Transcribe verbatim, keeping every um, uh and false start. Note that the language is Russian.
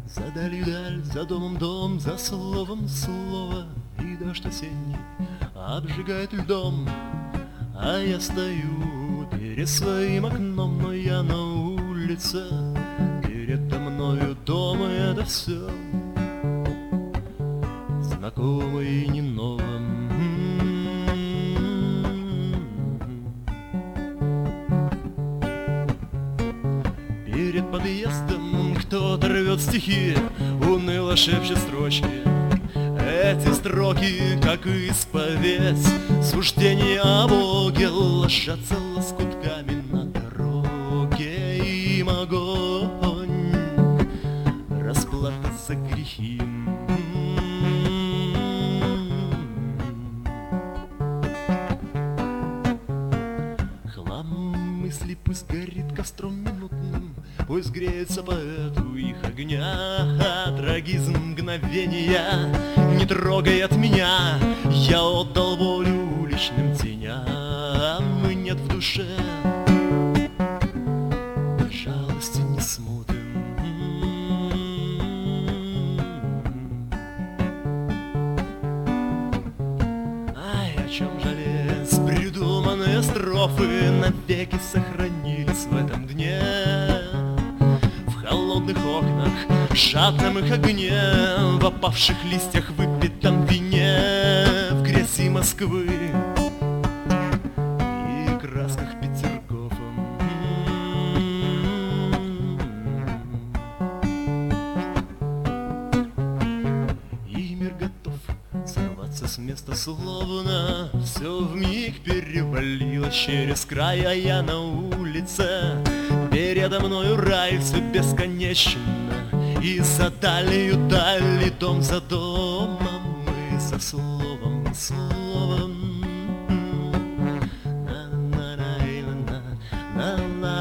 За далью даль, за домом дом, за словом слово. И дождь осенний обжигает льдом. А я стою перед своим окном, но я на улице. Передо мною дом, и это все знакомо и не ново. Перед подъездом кто-то рвет стихи, уныло шепчет строчки. Эти строки, как исповедь, суждения о Боге, ложатся лоскутками на дороге. Им огонь, расплата за грехи. Хлам мысли пусть горит костром минутным, пусть греется поэту их огня. Трагизм мгновения не трогает меня. Я отдал волю уличным теням, и нет в душе жалости не смутным. Ай, о чем жалеть? Придуманные строфы навеки сохранились в этом дне. В холодных окнах, в жадном их огне, в опавших листьях, выпитом вине, в грязи Москвы и красках Петергофа. И мир готов сорваться с места, словно все вмиг перевалилось через край. А я на улице, передо мною рай, все бесконечно. И за далью дали, дом за домом, и за словом словом. На-на-на-на-на-на-на.